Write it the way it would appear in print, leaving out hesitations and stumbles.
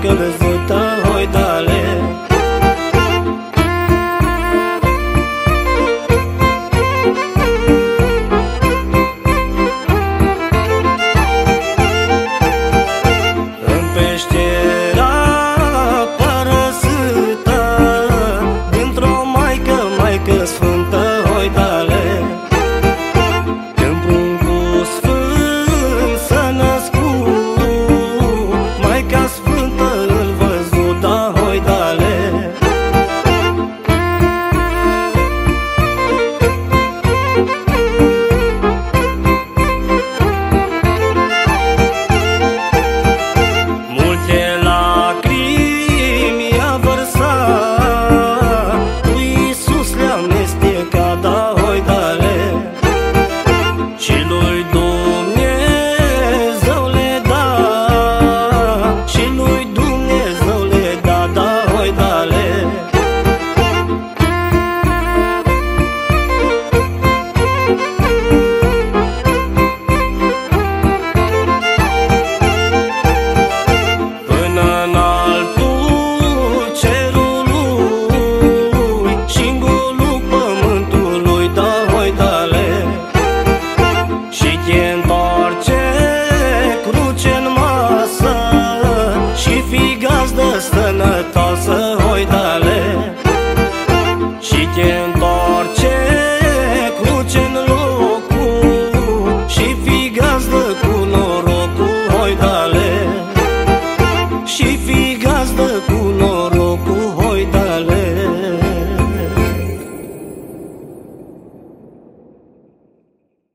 călăzută hoidale. În peștera părăsită, dintr-o maică sfântă hoidale, când pruncul sfânt s-a născut, Maica Sfântă îl văzut, da, hoidale. Multe lacrimi a vărsat, lui Iisus le-a amestecat, da, hoidale, și lui Dumnezeu le da, și lui Dumnezeu le da, da, hoidale. Până în altul cerului și-n golul pământului, da, hoidale, și te întoarce cruce-n masă și fii gazdă sănătoasă, hoidale, și te întoarce cruce-n locul și fii gazdă cu noroc.